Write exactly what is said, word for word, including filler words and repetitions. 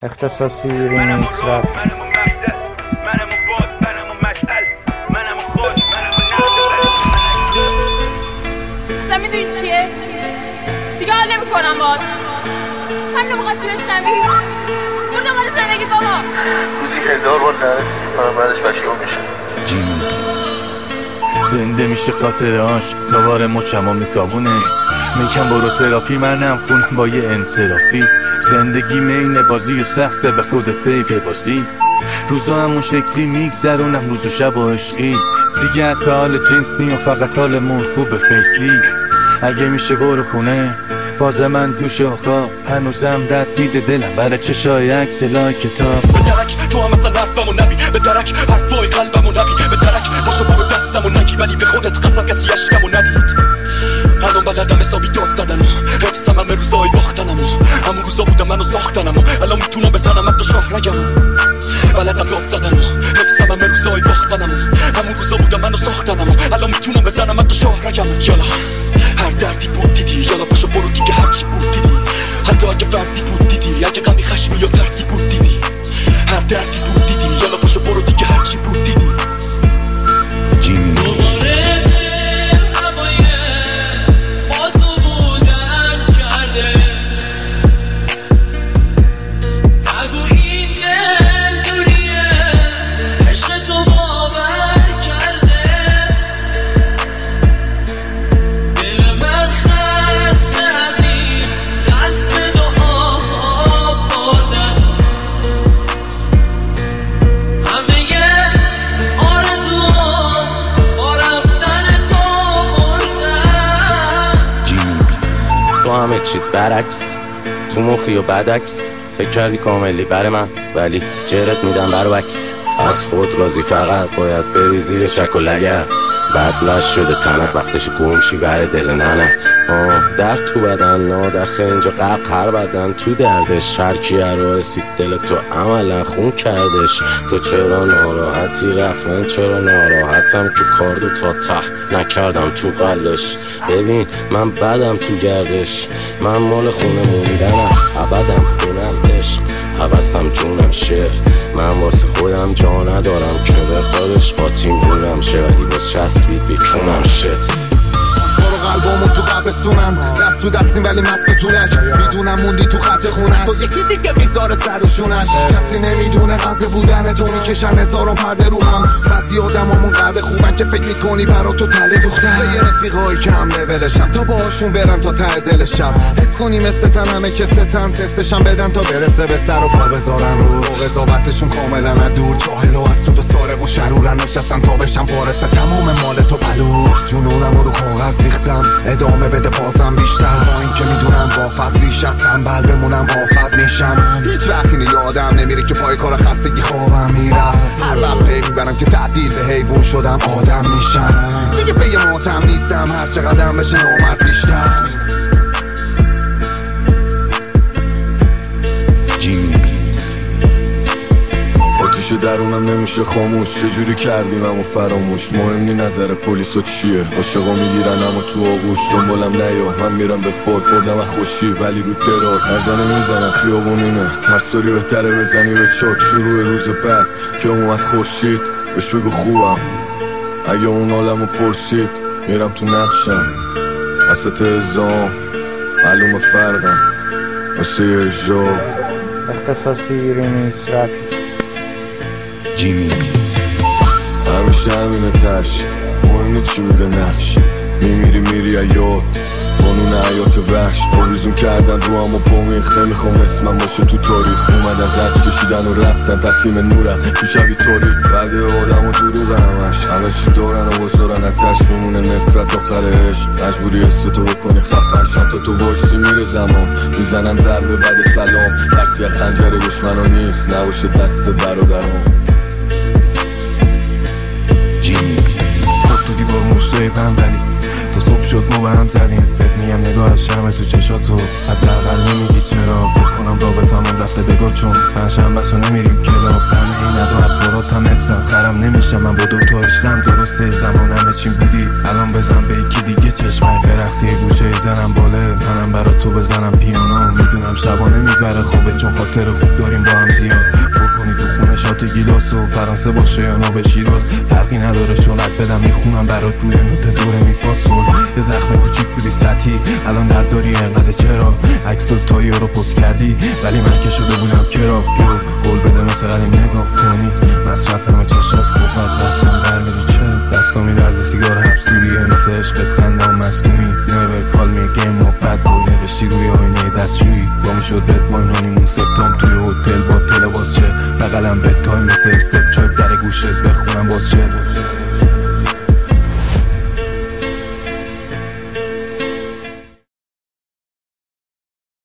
اختصاصی ریمیکس رپ. مثلا میدونی چیه؟ دیگه حال نمی کنم باید همینو بخواستی بشنوی برو دنبال زندگی بابا. روزی هزار بار لعنت میکنم بعدش پشیمون میشه. جیمی زنده میشه خاطرهاش دوباره مچمو میکابونه. میکن برو تراپی منم خونم با یه انصرافی. زندگی مینه بازی و سخته به خود پی ببازی. روزا همون شکلی میگذرونم روز و شب و عشقی. دیگه حتی حال جنس نی و فقط حالمون خوبه فیسلی. اگه میشه برو خونه فاز من دوش و خواب. هنوزم رد میده دلم برای چشای عکس لای کتاب. به درک تو هم مثلا حرفمو نبی، به درک حرفای قلبمو نبی، به درک باشو با دستمو نگی ولی به خودت قسم کسی اشکمو ندید. الان بلدم حسابی داد زدنم، حفظم همه روزای باختنم. همون روزا بودم منو ساختنم، الان میتونم بزنم حتی شاه نگم. بلدم داد زدنم، حفظم همه روزای باختنم. همون روزا بودم منو ساختنم، الان میتونم بزنم حتی شاه نگم. یالا هر دردی بود دیدی، یالا پاشو برو دیگه هرچی بود دیدی. حتی اگه فرضی بود دیدی، اگه غمی خشمی یا ترسی بود دیدی. هر دردی بود دیدی، یالا پاشو برو دیگه هرچی بود دیدی. جیمی همه چیت برعکس تو مخی و بدعکس. فکر کردی کاملی بر من ولی جرت میدم بر وکس. از خود راضی فقط باید بری زیر شک و لگت. بعد لش شده تنت وقتش گمشی بر دل ننت. آه در تو بدن نادخه اینجا قرق هر بدن تو دردش. شرکی راسید دل تو عملا خون کردش. تو چرا ناراحتی رفت چرا ناراحتم که کاردو تا ته نکردم تو قلش. ببین من بدم تو گردش، من مال خونه موندنم ابدم خونم عشق. حوثم جونم شعر، من واسه خودم جا ندارم که به خودش قاطیم بونم شه. ولی باز چسبید بیکنم شت. برو قلبامون تو قبرستونن، دست تو دستیم ولی مست و طولک. میدونم موندی تو خط خونت، تو یکی دیگه میذاره سر و شونش. کسی نمیدونه قدر بودن تو، میکشن هزاران پرده رو هم. بعضی آدمامون قدر خوبن که فکر میکنی برا تو تله دوختن. به یه رفیقایی که هم لولشم تا باهاشون برن تا ته دلشم. حس کنی مثل تن همه که ستن تستشم بدن تا برسه به سر و پا بذارن رو. قضاوتشون کاملا ندور، جاهل و حسود و سارق و شرورن. نشستن تا بشن وارث تمام مال تو پلور. جنونم رو کاغذ ریختم ادامه بده بازم بیشتر. با این که میدونم با فضلیش از تنبل بمونم آفت میشم. هیچ وقت اینو یادم نمیره که پای کار خستگی خوابم میرفت. هر وقت پی میبرم که تبدیل به حیوان شدم آدم میشم. دیگه پی ماتم نیستم، هر چقدر بشه نامرد بیشتر. جیمی آتیش درونم نمیشه خاموش. چجوری کردیم همو فراموش. مهم نی نظر پلیسو چیه، عاشقا میگیرن اما تو آغوش. دنبالم نیا من میرم به فوت، بردم از خوشی ولی رو درات. نزنه میزنن خیابونینه، ترساری بهتره بزنی به چاک. شروع روز بعد که اومد خورشید بهش بگو خوبم. اگه اون عالمو پرسید میرم تو نقشم. وسط ازام معلوم فرقم واسه یه جا. اختصاصی ریمیکس رپ. جیمی همیشه همینه تش، مهم چی بوده نقش. میمیری میری ایاد قانون حیات وحش. آویزون کردن رو هم و پامیخ، نمیخوام اسمم باشه تو تاریخ. اومدن زرچ کشیدن و رفتن تسلیم نورم تو شبی تاریک. بعد آدم و دروغ همش، همه چی دارن و بزارن اتش. میمونه نفرت آخر عشق، مجبوری حس تو بکنی خفش. حتی تو وایسی میره زمان، میزنن ضربه بعد سلام. ترسی از خنجر دشمنا نیست، نباشه دست برادرام. جیمی خود تو دیوار مشتای بندنی تا صبح شد ما به هم زدیم. بهت میگم نگاه از شمع تو چشاتو، حداقل نمیگی چرا. فکر کنم رابطمون رفته بگاه چون پنجشنبه سو نمیریم کلاب همه این ادو ادواراتم حفظم خرم نمیشم من با دوتا عشقم درسته زمان همه چیم بودی الان بزن به یکی دیگه چشمک برقصی گوشه زنم باله منم برا تو بزنم پیانو میدونم شبانه میبره خوبه چون خاطر خوب داریم با هم زیاد پر کنی تو خونه شات گیلاس و فرانسه باشه یا نو به شیراز فرقی نداره شونت بدم میخونم برات روی نوت دوره میفاسول یه زخم کوچیک بودی سطحی الان درد داری انقدر چرا عکس و تایو رو پست کردی ولی من که شده بودم کرا پیو قول بده مثل قدیم نگاه کنی مصرفم چشات خوب من دستم در میری چه دستم میلرزه سیگار حبسوریه مثل عشقت خنده و مصنوعی نوه کال می گیم و بد بوی نوشتی روی آینه دستشویی با میشد رد ماین هانیمون سپتام توی هتل با تلواز شه بقلم به تایم مثل استپ چک در گوشت بخونم باز شه